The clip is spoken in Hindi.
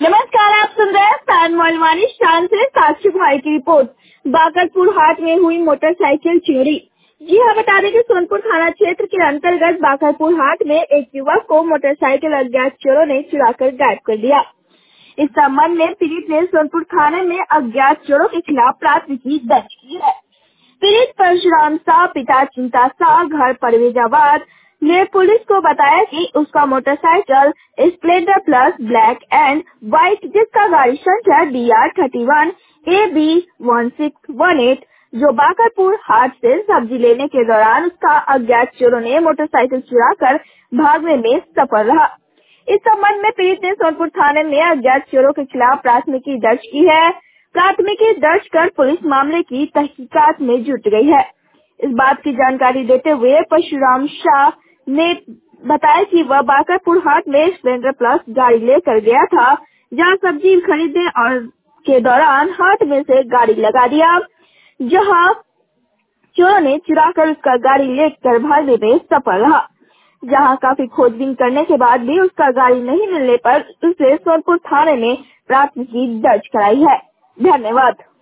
नमस्कार, आप सुन रहे हैं फैन मौलवानी शान से साक्षी कुमारी की रिपोर्ट। बाकरपुर हाट में हुई मोटरसाइकिल चोरी। जी हाँ, बता दें कि सोनपुर थाना क्षेत्र के अंतर्गत बाकरपुर हाट में एक युवक को मोटरसाइकिल अज्ञात चोरों ने चुरा कर गायब कर दिया। इस संबंध में पीड़ित ने सोनपुर थाने में अज्ञात चोरों के खिलाफ प्राथमिकी दर्ज की है। पीड़ित परशुराम शाह पिता चिंता शाह घर परवेजाबाद ने पुलिस को बताया कि उसका motorcycle Splendor plus black and white, जिसका गाड़ी संख्या DR31 AB1618, जो बाकरपुर हाट से सब्जी लेने के दौरान उसका अज्ञात चोरों ने मोटरसाइकिल चुरा कर भागने में सफल रहा। इस संबंध में पीड़ित ने सोनपुर थाने में अज्ञात चोरों के खिलाफ प्राथमिकी दर्ज की है। प्राथमिकी दर्ज कर पुलिस मामले की तहकीकात में जुट गई है। इस बात की जानकारी देते हुए परशुराम शाह ने बताया कि वह बाकरपुर हाट में स्प्लेंडर प्लस गाड़ी लेकर गया था, जहां सब्जी खरीदने और के दौरान हाट में से गाड़ी लगा दिया, जहां चोरों ने चुराकर उसका गाड़ी लेकर भागने में सफल रहा। जहां काफी खोजबीन करने के बाद भी उसका गाड़ी नहीं मिलने पर उसे सोनपुर थाने में प्राथमिकी दर्ज कराई है। धन्यवाद।